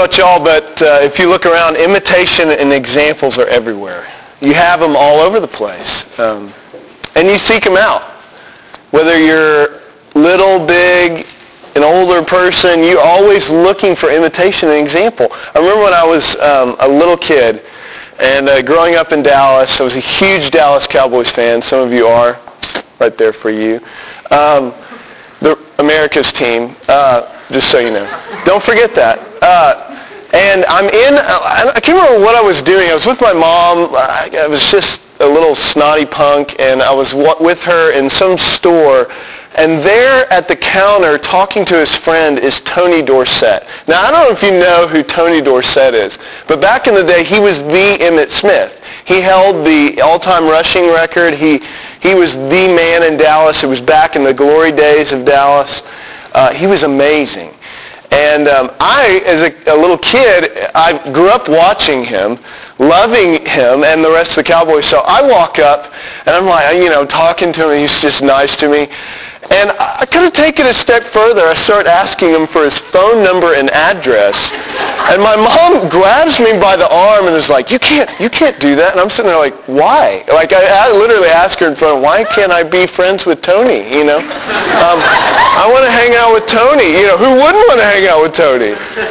about y'all, but if you look around, imitation and examples are everywhere. You have them all over the place. And you seek them out. Whether you're little, big, an older person, you're always looking for imitation and example. I remember when I was a little kid and growing up in Dallas, I was a huge Dallas Cowboys fan. Some of you are, right there for you. The America's team, just so you know. Don't forget that. And I can't remember what I was doing. I was with my mom. I was just a little snotty punk, and I was with her in some store. And there at the counter talking to his friend is Tony Dorsett. Now, I don't know if you know who Tony Dorsett is, but back in the day, he was the Emmitt Smith. He held the all-time rushing record. He was the man in Dallas. It was back in the glory days of Dallas. He was amazing. And I, as a little kid, I grew up watching him, loving him and the rest of the Cowboys. So I walk up, and I'm like, talking to him, and he's just nice to me. And I could have taken it a step further. I start asking him for his phone number and address. And my mom grabs me by the arm and is like, you can't do that. And I'm sitting there like, why? Like, I literally asked her in front of, why can't I be friends with Tony, I want to hang out with Tony. Who wouldn't want to hang out with Tony?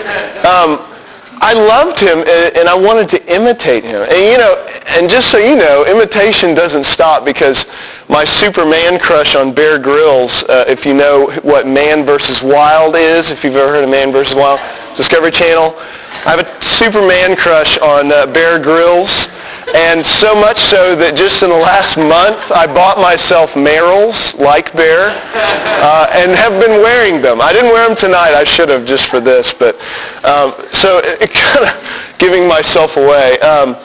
I loved him, and I wanted to imitate him. And just so you know, imitation doesn't stop, because my Superman crush on Bear Grylls, if you know what Man vs. Wild is, if you've ever heard of Man vs. Wild, Discovery Channel, I have a Superman crush on Bear Grylls, and so much so that just in the last month, I bought myself Merrells, like Bear, and have been wearing them. I didn't wear them tonight. I should have, just for this, but so it kind of giving myself away.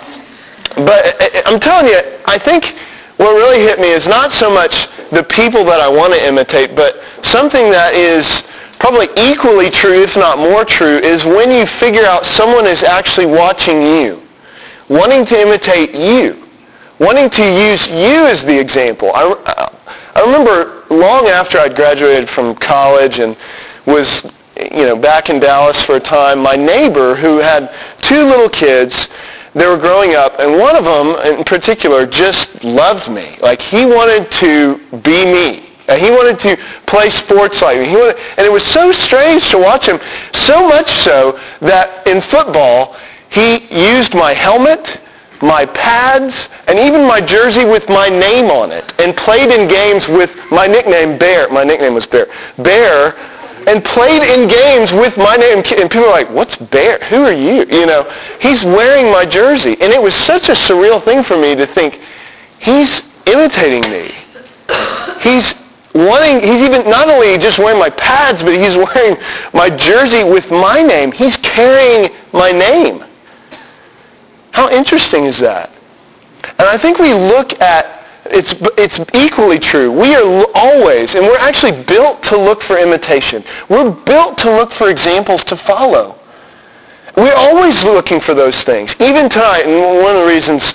But I'm telling you, I think what really hit me is not so much the people that I want to imitate, but something that is probably equally true, if not more true, is when you figure out someone is actually watching you, wanting to imitate you, wanting to use you as the example. I remember long after I'd graduated from college and was back in Dallas for a time, my neighbor who had two little kids, they were growing up, and one of them in particular just loved me. Like, he wanted to be me. He wanted to play sports like me. And it was so strange to watch him, so much so that in football, he used my helmet, my pads, and even my jersey with my name on it, and played in games with my nickname, Bear. My nickname was Bear. Bear, and played in games with my name. And people are like, what's Bear? Who are you? He's wearing my jersey. And it was such a surreal thing for me to think, he's imitating me. He's even not only just wearing my pads, but he's wearing my jersey with my name. He's carrying my name. How interesting is that? And I think we look at, it's equally true. We are always, and we're actually built to look for imitation. We're built to look for examples to follow. We're always looking for those things. Even tonight, and one of the reasons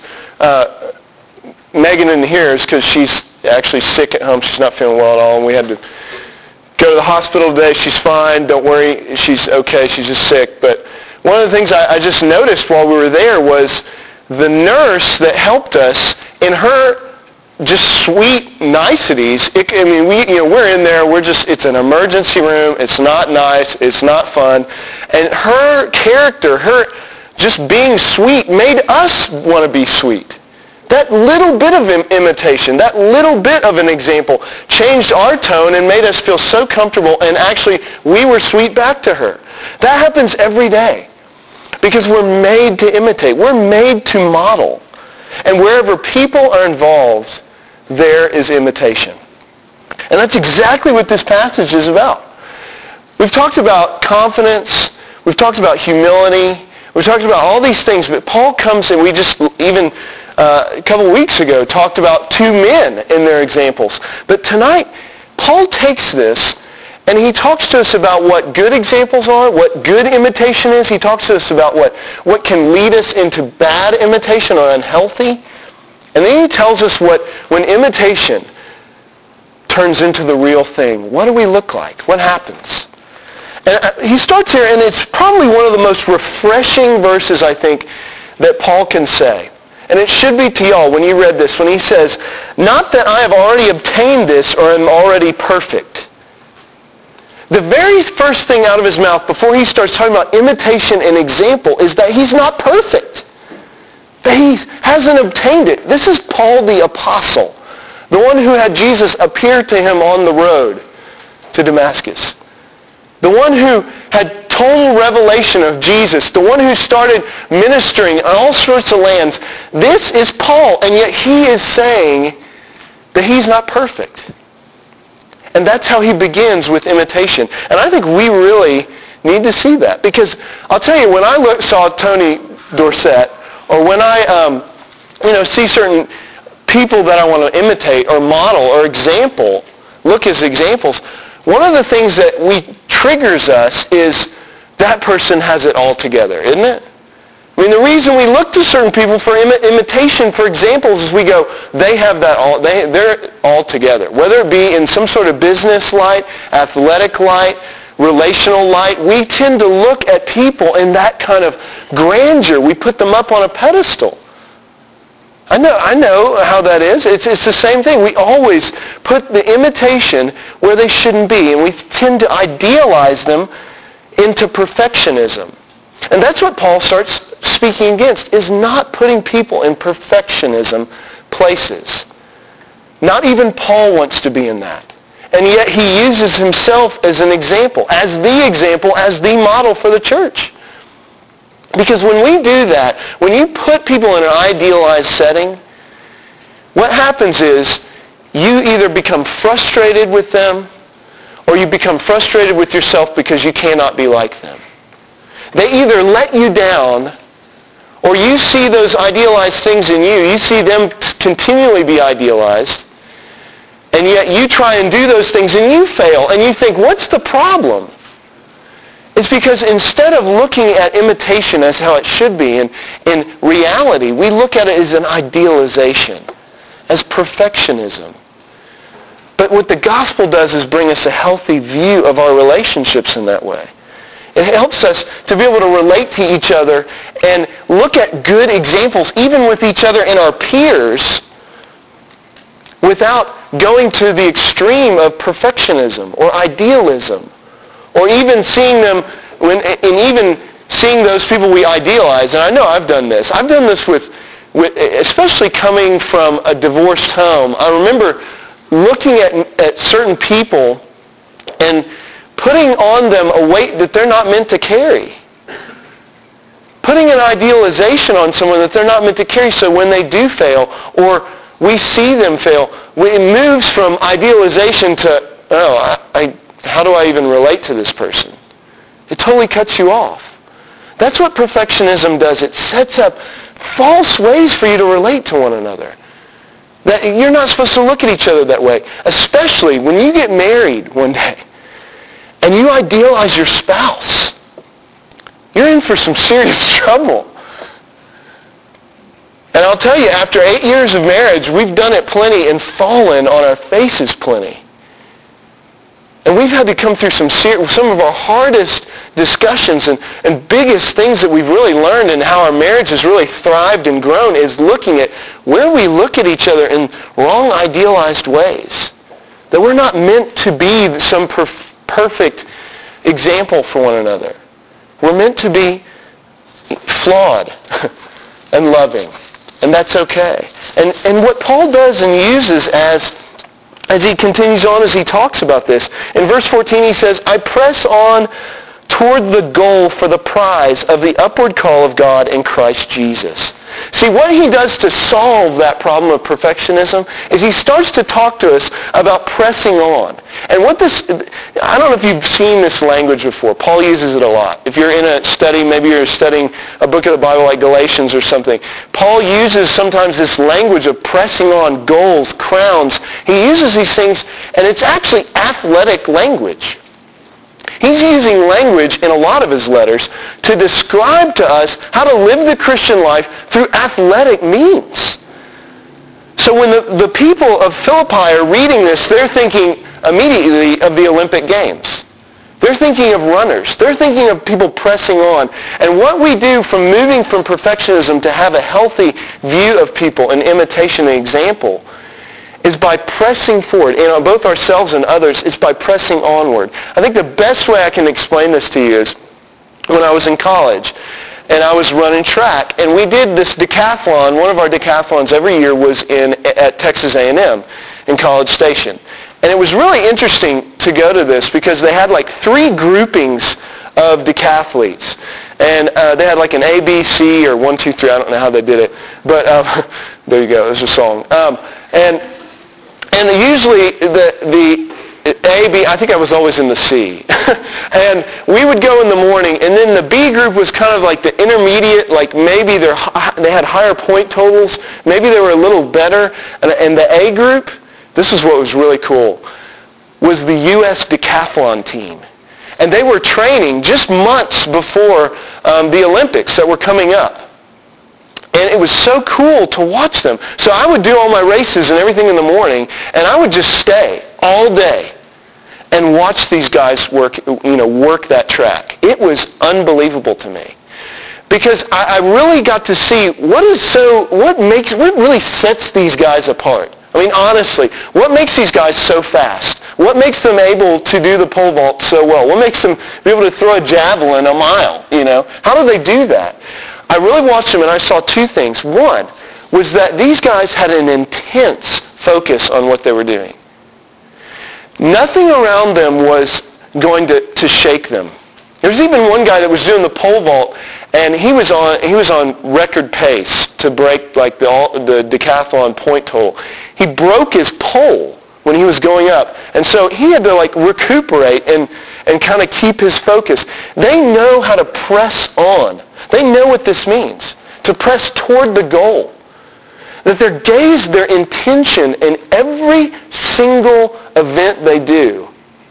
Megan isn't here is because she's actually sick at home. She's not feeling well at all, and we had to go to the hospital today. She's fine. Don't worry. She's okay. She's just sick. But one of the things I just noticed while we were there was the nurse that helped us, in her just sweet niceties. We're in there. It's an emergency room. It's not nice. It's not fun. And her character, her just being sweet, made us want to be sweet. That little bit of imitation, that little bit of an example changed our tone and made us feel so comfortable, and actually we were sweet back to her. That happens every day because we're made to imitate. We're made to model. And wherever people are involved, there is imitation. And that's exactly what this passage is about. We've talked about confidence. We've talked about humility. We've talked about all these things, but Paul comes and we just even a couple weeks ago talked about two men in their examples. But tonight, Paul takes this and he talks to us about what good examples are, what good imitation is. He talks to us about what can lead us into bad imitation or unhealthy. And then he tells us when imitation turns into the real thing, what do we look like? What happens? And he starts here, and it's probably one of the most refreshing verses, I think, that Paul can say. And it should be to y'all when you read this, when he says, not that I have already obtained this or am already perfect. The very first thing out of his mouth before he starts talking about imitation and example is that he's not perfect. That he hasn't obtained it. This is Paul the Apostle, the one who had Jesus appear to him on the road to Damascus. The one who had total revelation of Jesus, the one who started ministering in all sorts of lands. This is Paul, and yet he is saying that he's not perfect. And that's how he begins with imitation. And I think we really need to see that. Because I'll tell you, when I saw Tony Dorsett, or when I see certain people that I want to imitate or model or look as examples, one of the things that triggers us is that person has it all together, isn't it? I mean, the reason we look to certain people for imitation, for examples, is we go, they have that all, they're all together. Whether it be in some sort of business light, athletic light, relational light, we tend to look at people in that kind of grandeur. We put them up on a pedestal. I know how that is. It's the same thing. We always put the imitation where they shouldn't be, and we tend to idealize them into perfectionism. And that's what Paul starts speaking against, is not putting people in perfectionism places. Not even Paul wants to be in that. And yet he uses himself as an example, as the model for the church. Because when we do that, when you put people in an idealized setting, what happens is you either become frustrated with them or you become frustrated with yourself because you cannot be like them. They either let you down or you see those idealized things in you. You see them continually be idealized, and yet you try and do those things and you fail, and you think, what's the problem? It's because instead of looking at imitation as how it should be, in reality, we look at it as an idealization, as perfectionism. But what the gospel does is bring us a healthy view of our relationships in that way. It helps us to be able to relate to each other and look at good examples, even with each other and our peers, without going to the extreme of perfectionism or idealism. Or even seeing them, even seeing those people we idealize. And I know I've done this. I've done this with especially coming from a divorced home. I remember looking at certain people and putting on them a weight that they're not meant to carry. Putting an idealization on someone that they're not meant to carry, so when they do fail, or we see them fail, it moves from idealization to, how do I even relate to this person? It totally cuts you off. That's what perfectionism does. It sets up false ways for you to relate to one another. That you're not supposed to look at each other that way, especially when you get married one day and you idealize your spouse. You're in for some serious trouble. And I'll tell you, after 8 years of marriage, we've done it plenty and fallen on our faces plenty. And we've had to come through some of our hardest discussions and biggest things that we've really learned and how our marriage has really thrived and grown is looking at where we look at each other in wrong idealized ways. That we're not meant to be some perfect example for one another. We're meant to be flawed and loving. And that's okay. And what Paul does and uses as he continues on, as he talks about this, in verse 14 he says, I press on toward the goal for the prize of the upward call of God in Christ Jesus. See, what he does to solve that problem of perfectionism is he starts to talk to us about pressing on. And what this, I don't know if you've seen this language before. Paul uses it a lot. If you're in a study, maybe you're studying a book of the Bible like Galatians or something, Paul uses sometimes this language of pressing on, goals, crowns. He uses these things, and it's actually athletic language. He's using language in a lot of his letters to describe to us how to live the Christian life through athletic means. So when the people of Philippi are reading this, they're thinking immediately of the Olympic Games. They're thinking of runners. They're thinking of people pressing on. And what we do from moving from perfectionism to have a healthy view of people and imitation and example is by pressing forward, both ourselves and others, is by pressing onward. I think the best way I can explain this to you is when I was in college and I was running track, and we did this decathlon. One of our decathlons every year was at Texas A&M in College Station. And it was really interesting to go to this because they had like 3 groupings of decathletes. And they had like an A, B, C, or 1, 2, 3. I don't know how they did it. But there you go. There's a song. And usually the A, B, I think I was always in the C. And we would go in the morning, and then the B group was kind of like the intermediate, like maybe they had higher point totals. Maybe they were a little better. And the A group, this is what was really cool, was the U.S. decathlon team. And they were training just months before the Olympics that were coming up. And it was so cool to watch them. So I would do all my races and everything in the morning, and I would just stay all day and watch these guys work that track. It was unbelievable to me. Because I really got to see what really sets these guys apart. I mean, honestly, what makes these guys so fast? What makes them able to do the pole vault so well? What makes them be able to throw a javelin a mile, How do they do that? I really watched them and I saw 2 things. One was that these guys had an intense focus on what they were doing. Nothing around them was going to shake them. There was even one guy that was doing the pole vault, and he was on record pace to break like the decathlon point total. He broke his pole when he was going up, and so he had to like recuperate and kind of keep his focus. They know how to press on. They know what this means, to press toward the goal. That their gaze, their intention in every single event they do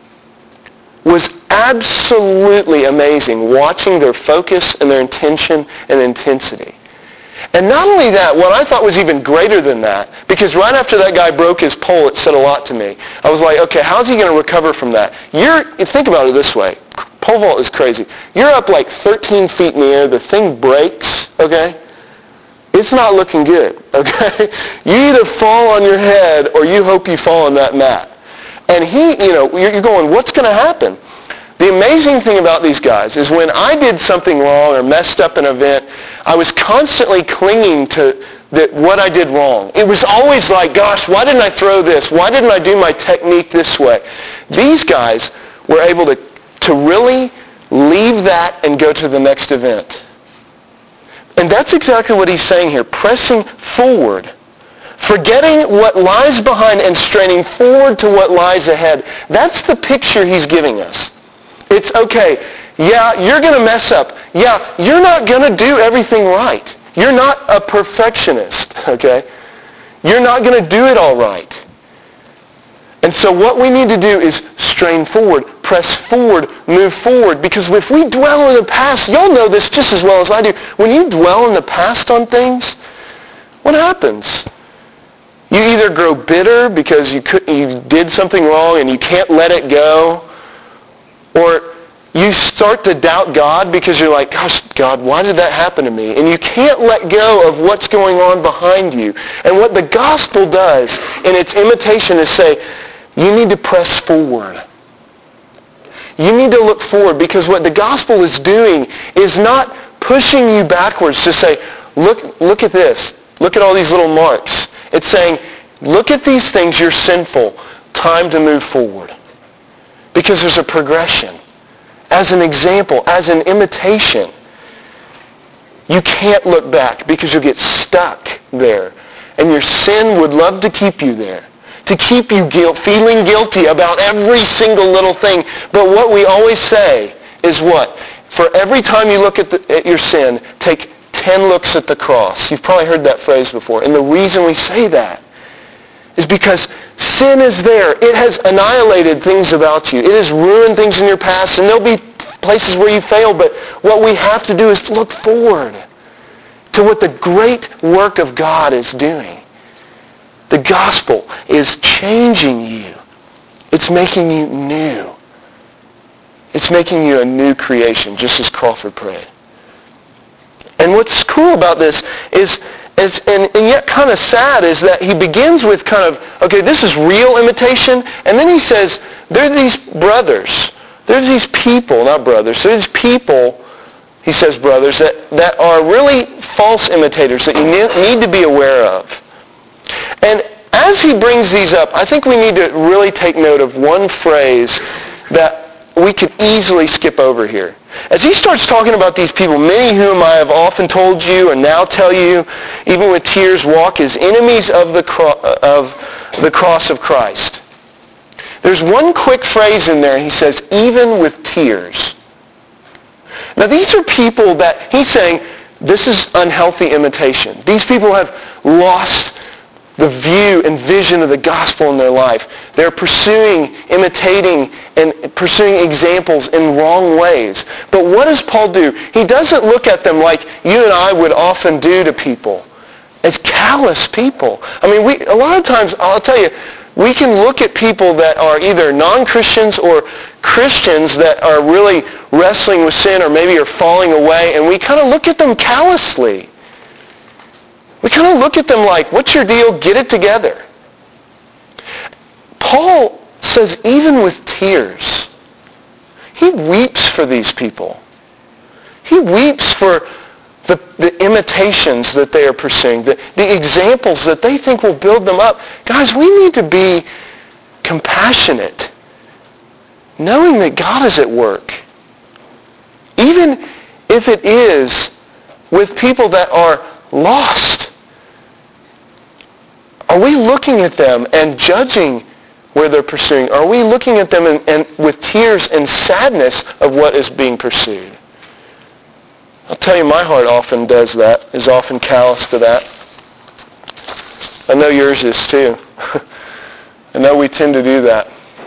was absolutely amazing, watching their focus and their intention and intensity. And not only that, what I thought was even greater than that, because right after that guy broke his pole, it said a lot to me. I was like, okay, how's he going to recover from that? Think about it this way. Pole vault is crazy. You're up like 13 feet in the air. The thing breaks, okay? It's not looking good, okay? You either fall on your head or you hope you fall on that mat. And you're going, what's going to happen? The amazing thing about these guys is when I did something wrong or messed up an event, I was constantly clinging to what I did wrong. It was always like, gosh, why didn't I throw this? Why didn't I do my technique this way? These guys were able to really leave that and go to the next event. And that's exactly what he's saying here, pressing forward. Forgetting what lies behind and straining forward to what lies ahead. That's the picture he's giving us. It's okay, yeah, you're going to mess up. Yeah, you're not going to do everything right. You're not a perfectionist, okay? You're not going to do it all right. And so what we need to do is strain forward, press forward, move forward. Because if we dwell in the past, you'll know this just as well as I do. When you dwell in the past on things, what happens? You either grow bitter because you did something wrong and you can't let it go, or you start to doubt God because you're like, gosh, God, why did that happen to me? And you can't let go of what's going on behind you. And what the gospel does in its imitation is say, you need to press forward. You need to look forward, because what the gospel is doing is not pushing you backwards to say, look at this. Look at all these little marks. It's saying, look at these things, you're sinful. Time to move forward. Because there's a progression. As an example, as an imitation, you can't look back because you'll get stuck there. And your sin would love to keep you there. To keep you feeling guilty about every single little thing. But what we always say is what? For every time you look at your sin, take 10 looks at the cross. You've probably heard that phrase before. And the reason we say that is because sin is there. It has annihilated things about you. It has ruined things in your past, and there'll be places where you fail. But what we have to do is look forward to what the great work of God is doing. The gospel is changing you. It's making you new. It's making you a new creation, just as Crawford prayed. And what's cool about this is and yet kind of sad, is that he begins with kind of, okay, this is real imitation, and then he says, there are these brothers, there's these people, not brothers, there's people, he says brothers, that are really false imitators that you need to be aware of. And as he brings these up, I think we need to really take note of one phrase that we could easily skip over here. As he starts talking about these people, many whom I have often told you and now tell you, even with tears, walk as enemies of the cross of Christ. There's one quick phrase in there. He says, even with tears. Now these are people that he's saying, this is unhealthy imitation. These people have lost the view and vision of the gospel in their life. They're pursuing, imitating, and pursuing examples in wrong ways. But what does Paul do? He doesn't look at them like you and I would often do to people. It's callous people. I mean, a lot of times, I'll tell you, we can look at people that are either non-Christians or Christians that are really wrestling with sin or maybe are falling away, and we kind of look at them callously. We kind of look at them like, what's your deal? Get it together. Paul says even with tears, he weeps for these people. He weeps for the imitations that they are pursuing, the examples that they think will build them up. Guys, we need to be compassionate, knowing that God is at work. Even if it is with people that are lost. Are we looking at them and judging where they're pursuing? Are we looking at them and with tears and sadness of what is being pursued? I'll tell you, my heart often does that, is often callous to that. I know yours is too. I know we tend to do that.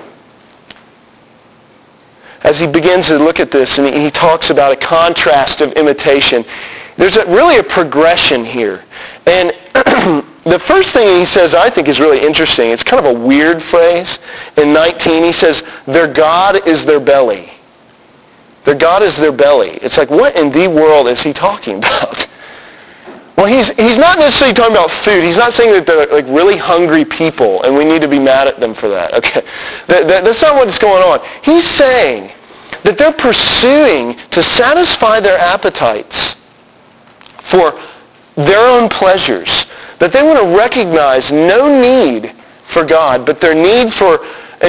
As he begins to look at this and he talks about a contrast of imitation, there's really a progression here. And the first thing he says I think is really interesting. It's kind of a weird phrase. In 19 he says, their God is their belly. Their God is their belly. It's like, what in the world is he talking about? Well, he's not necessarily talking about food. He's not saying that they're like really hungry people and we need to be mad at them for that. Okay, that's not what's going on. He's saying that they're pursuing to satisfy their appetites for their own pleasures, that they want to recognize no need for God, but their need for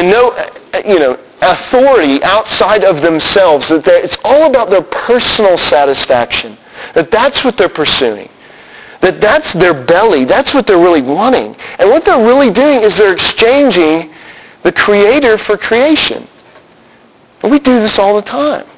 authority outside of themselves. That it's all about their personal satisfaction. That's what they're pursuing. That's their belly. That's what they're really wanting. And what they're really doing is they're exchanging the Creator for creation. And we do this all the time.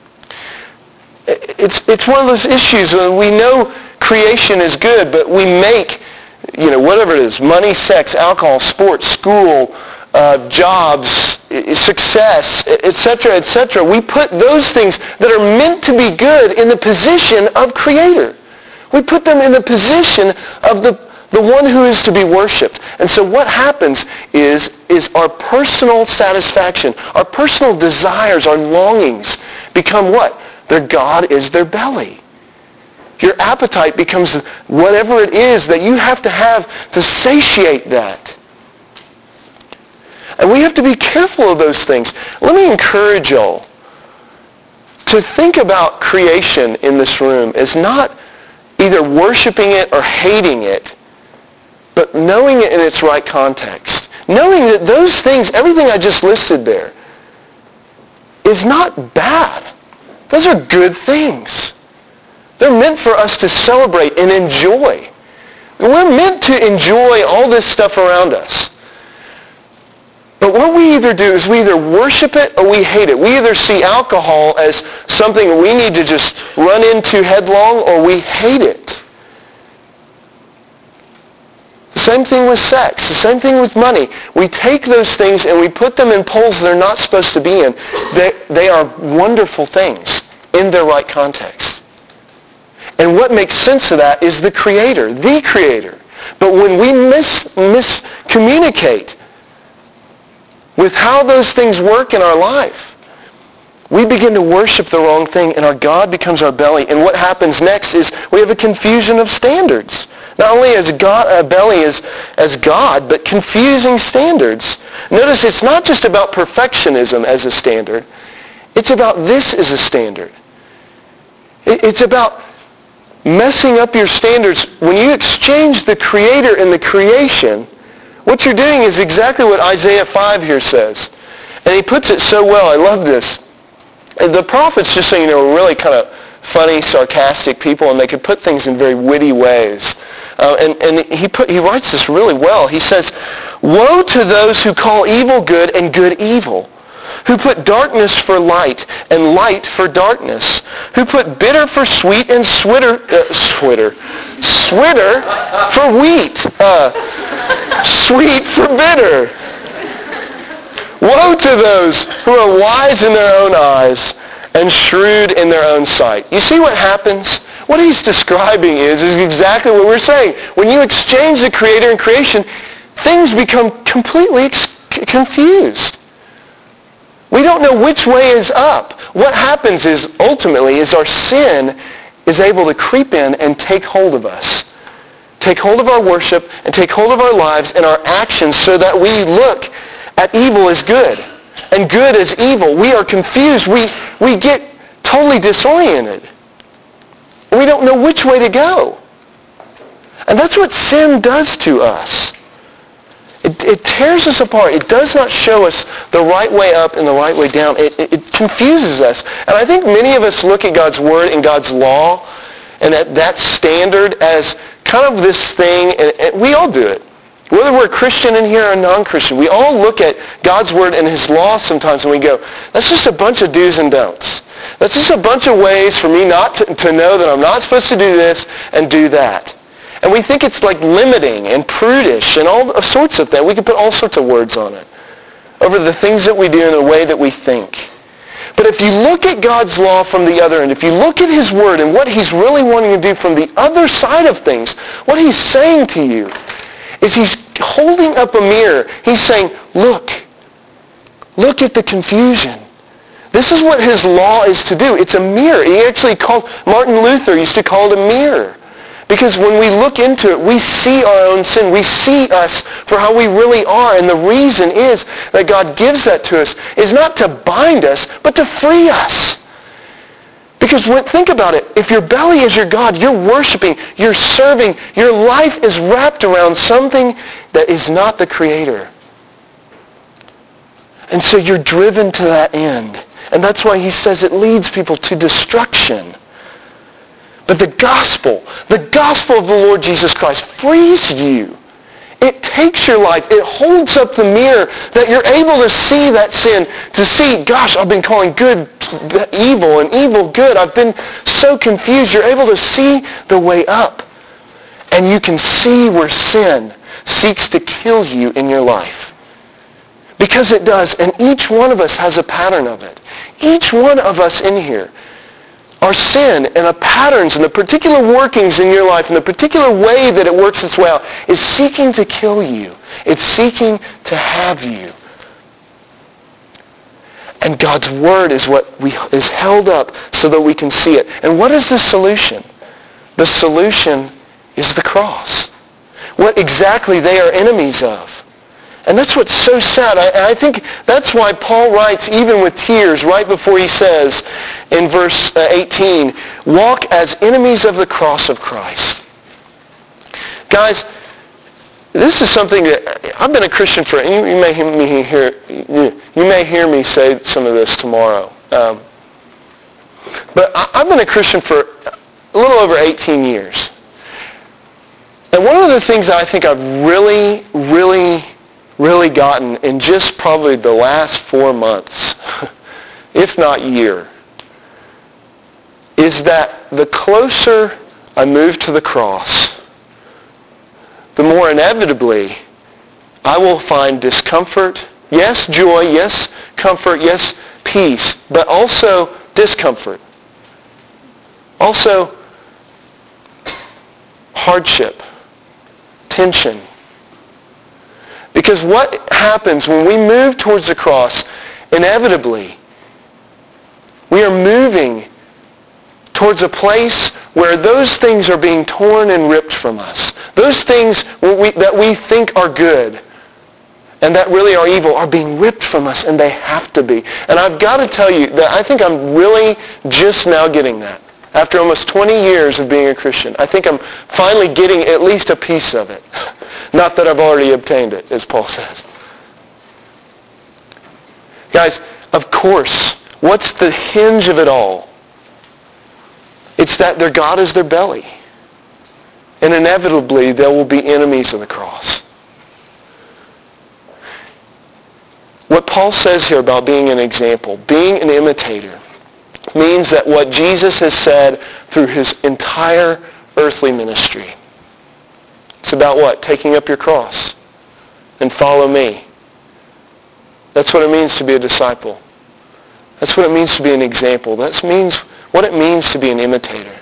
It's one of those issues when we know creation is good, but we make, whatever it is, money, sex, alcohol, sports, school, jobs, success, etc., we put those things that are meant to be good in the position of Creator. We put them in the position of the one who is to be worshipped. And so what happens is our personal satisfaction, our personal desires, our longings become what? Their God is their belly. Your appetite becomes whatever it is that you have to satiate that. And we have to be careful of those things. Let me encourage y'all to think about creation in this room as not either worshiping it or hating it, but knowing it in its right context. Knowing that those things, everything I just listed there, is not bad. Those are good things. They're meant for us to celebrate and enjoy. We're meant to enjoy all this stuff around us. But what we either do is we either worship it or we hate it. We either see alcohol as something we need to just run into headlong, or we hate it. The same thing with sex. The same thing with money. We take those things and we put them in poles they're not supposed to be in. They are wonderful things in their right context. And what makes sense of that is the Creator. But when we miscommunicate with how those things work in our life, we begin to worship the wrong thing, and our God becomes our belly. And what happens next is we have a confusion of standards. Not only as a belly as God, but confusing standards. Notice it's not just about perfectionism as a standard. It's about this as a standard. It's about messing up your standards. When you exchange the Creator and the creation, what you're doing is exactly what Isaiah 5 here says. And he puts it so well. I love this. And the prophets, just so you know, were really kind of funny, sarcastic people, and they could put things in very witty ways. And he writes this really well. He says, "Woe to those who call evil good and good evil, who put darkness for light and light for darkness, who put bitter for sweet and switter for wheat, sweet for bitter. Woe to those who are wise in their own eyes and shrewd in their own sight." You see what happens? What he's describing is exactly what we're saying. When you exchange the Creator and creation, things become completely confused. We don't know which way is up. What happens is, ultimately, is our sin is able to creep in and take hold of us. Take hold of our worship and take hold of our lives and our actions so that we look at evil as good and good as evil. We are confused. We get totally disoriented. We don't know which way to go. And that's what sin does to us. It tears us apart. It does not show us the right way up and the right way down. It confuses us. And I think many of us look at God's Word and God's law and that standard as kind of this thing, and we all do it. Whether we're a Christian in here or a non-Christian, we all look at God's Word and His law sometimes and we go, that's just a bunch of do's and don'ts. That's just a bunch of ways for me not to know that I'm not supposed to do this and do that. And we think it's like limiting and prudish and all sorts of things. We can put all sorts of words on it over the things that we do and the way that we think. But if you look at God's law from the other end, if you look at His Word and what He's really wanting to do from the other side of things, what He's saying to you is He's holding up a mirror. He's saying, look at the confusion. This is what His law is to do. It's a mirror. Martin Luther used to call it a mirror. Because when we look into it, we see our own sin. We see us for how we really are. And the reason is that God gives that to us is not to bind us, but to free us. Because think about it. If your belly is your God, you're worshiping, you're serving, your life is wrapped around something that is not the Creator. And so you're driven to that end. And that's why he says it leads people to destruction. But the gospel of the Lord Jesus Christ frees you. It takes your life. It holds up the mirror that you're able to see that sin, to see, gosh, I've been calling good evil and evil good. I've been so confused. You're able to see the way up. And you can see where sin seeks to kill you in your life. Because it does. And each one of us has a pattern of it. Each one of us in here. Our sin and the patterns and the particular workings in your life and the particular way that it works its way out is seeking to kill you. It's seeking to have you. And God's Word is what is held up so that we can see it. And what is the solution? The solution is the cross. What exactly they are enemies of. And that's what's so sad. I think that's why Paul writes, even with tears, right before he says in verse 18, walk as enemies of the cross of Christ. Guys, this is something that I've been a Christian for. You may hear me say some of this tomorrow. But I've been a Christian for a little over 18 years. And one of the things that I think I've really gotten in just probably the last 4 months, if not year, is that the closer I move to the cross, the more inevitably I will find discomfort, yes, joy, yes, comfort, yes, peace, but also discomfort. Also hardship, tension. Because what happens when we move towards the cross, inevitably, We are moving towards a place where those things are being torn and ripped from us. Those things that we think are good and that really are evil are being ripped from us, and they have to be. And I've got to tell you that I think I'm really just now getting that. After almost 20 years of being a Christian, I think I'm finally getting at least a piece of it. Not that I've already obtained it, as Paul says. Guys, of course, what's the hinge of it all? It's that their God is their belly. And inevitably, there will be enemies of the cross. What Paul says here about being an example, being an imitator, means that what Jesus has said through his entire earthly ministry. It's about what? Taking up your cross and follow me. That's what it means to be a disciple. That's what it means to be an example. That means what it means to be an imitator.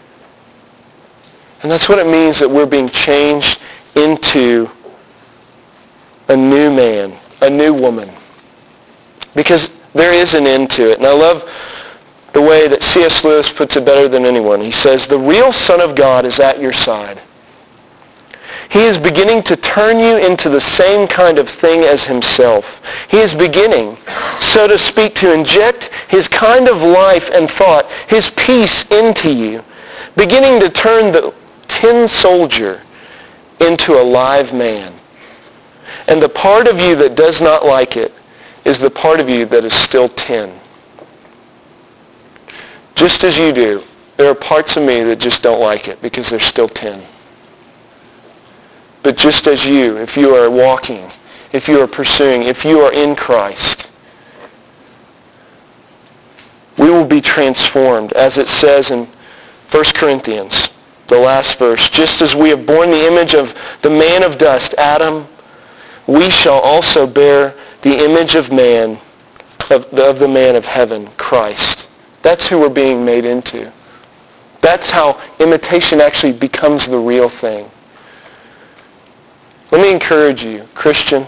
And that's what it means that we're being changed into a new man, a new woman. Because there is an end to it. And I love the way that C.S. Lewis puts it better than anyone. He says, the real Son of God is at your side. He is beginning to turn you into the same kind of thing as himself. He is beginning, so to speak, to inject his kind of life and thought, his peace into you, beginning to turn the tin soldier into a live man. And the part of you that does not like it is the part of you that is still tin. Just as you do, there are parts of me that just don't like it because they're still tin. But just as you, if you are walking, if you are pursuing, if you are in Christ, we will be transformed, as it says in 1 Corinthians, the last verse. Just as we have borne the image of the man of dust, Adam, we shall also bear the image of man, of the man of heaven, Christ. That's who we're being made into. That's how imitation actually becomes the real thing. Let me encourage you, Christian,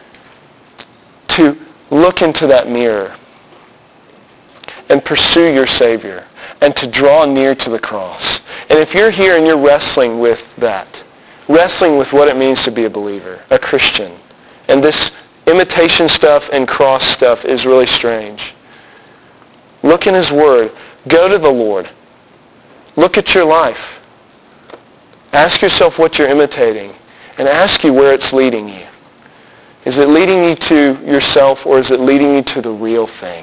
to look into that mirror and pursue your Savior and to draw near to the cross. And if you're here and you're wrestling with that, wrestling with what it means to be a believer, a Christian, and this imitation stuff and cross stuff is really strange, look in his Word. Go to the Lord. Look at your life. Ask yourself what you're imitating, and ask you where it's leading you. Is it leading you to yourself, or is it leading you to the real thing?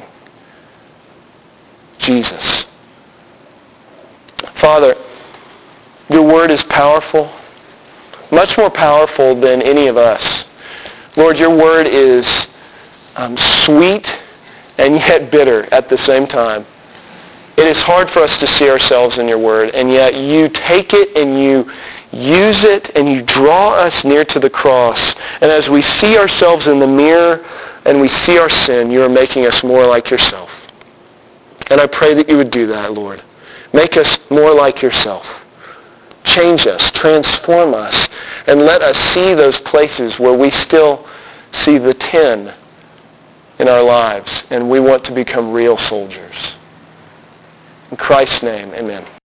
Jesus. Father, your Word is powerful, much more powerful than any of us. Lord, your Word is sweet and yet bitter at the same time. It is hard for us to see ourselves in your Word, and yet you take it and you use it and you draw us near to the cross. And as we see ourselves in the mirror and we see our sin, you are making us more like yourself. And I pray that you would do that, Lord. Make us more like yourself. Change us, transform us, and let us see those places where we still see the tin in our lives, and we want to become real soldiers. In Christ's name, amen.